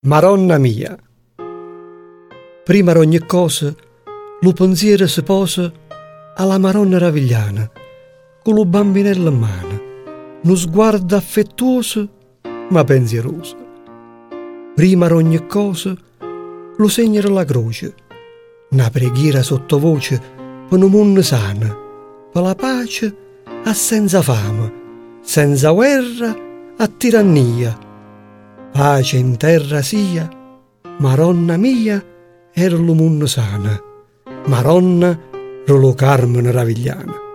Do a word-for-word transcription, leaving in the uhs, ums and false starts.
Maronna mia. Prima di ogni cosa, lo pensiero si posa alla Maronna Ravigliana, con lo bambinello in mano, uno sguardo affettuoso ma pensieroso. Prima di ogni cosa, lo segno della croce, una preghiera sottovoce per un mondo sano, per la pace e senza fame, senza guerra e tirannia. Pace in terra sia, Maronna mia, era lo mondo sana, Maronna, lo Carmine Ravigliana.